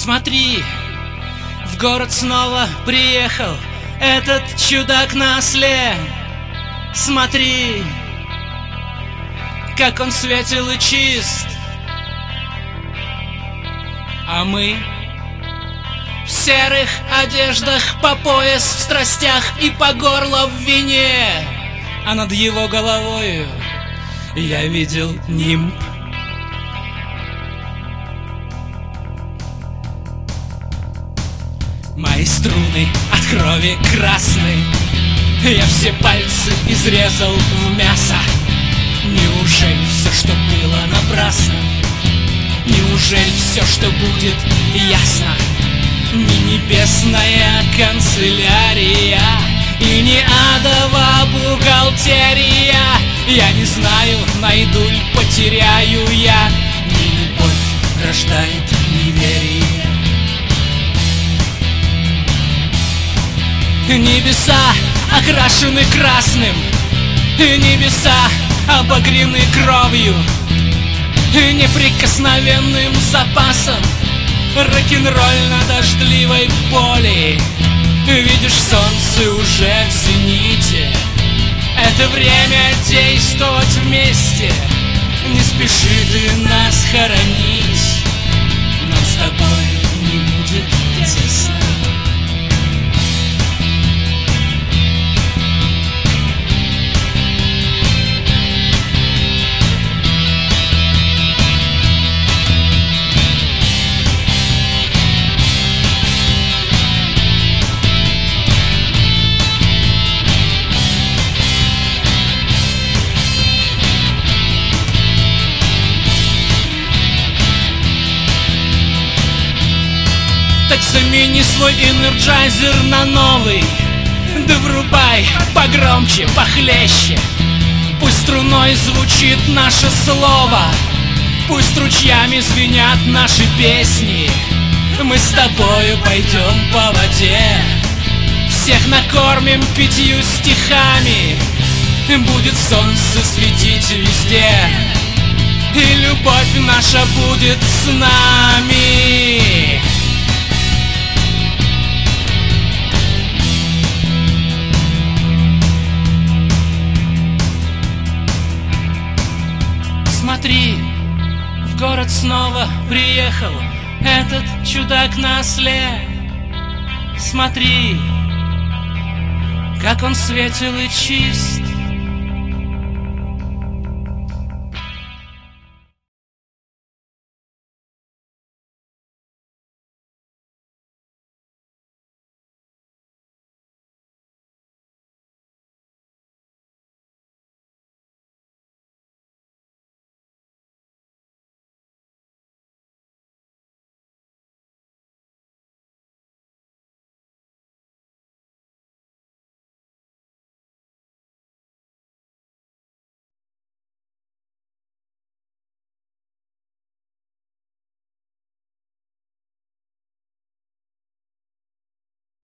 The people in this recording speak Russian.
Смотри, в город снова приехал этот чудак на осле. Смотри, как он светел и чист. А мы в серых одеждах, по пояс в страстях и по горло в вине. А над его головою я видел нимб. Мои струны от крови красны, я все пальцы изрезал в мясо. Неужели все, что было, напрасно? Неужели все, что будет, ясно? Не небесная канцелярия и не адова бухгалтерия. Я не знаю, найду ли, потеряю я. Не любовь рождает неверие. Небеса окрашены красным, небеса обогрены кровью, неприкосновенным запасом рок-н-ролльно-дождливой боли. Видишь, солнце уже в зените. Это время действовать вместе. Не спеши ты нас хоронить, нам с тобой не будет тесно. Так замени свой энерджайзер на новый. Да врубай погромче, похлеще. Пусть струной звучит наше слово, пусть ручьями звенят наши песни. Мы с тобою пойдем по воде, всех накормим 5 стихами. Будет солнце светить везде, и любовь наша будет с нами. Смотри, в город снова приехал этот чудак на осле. Смотри, как он светел и чист.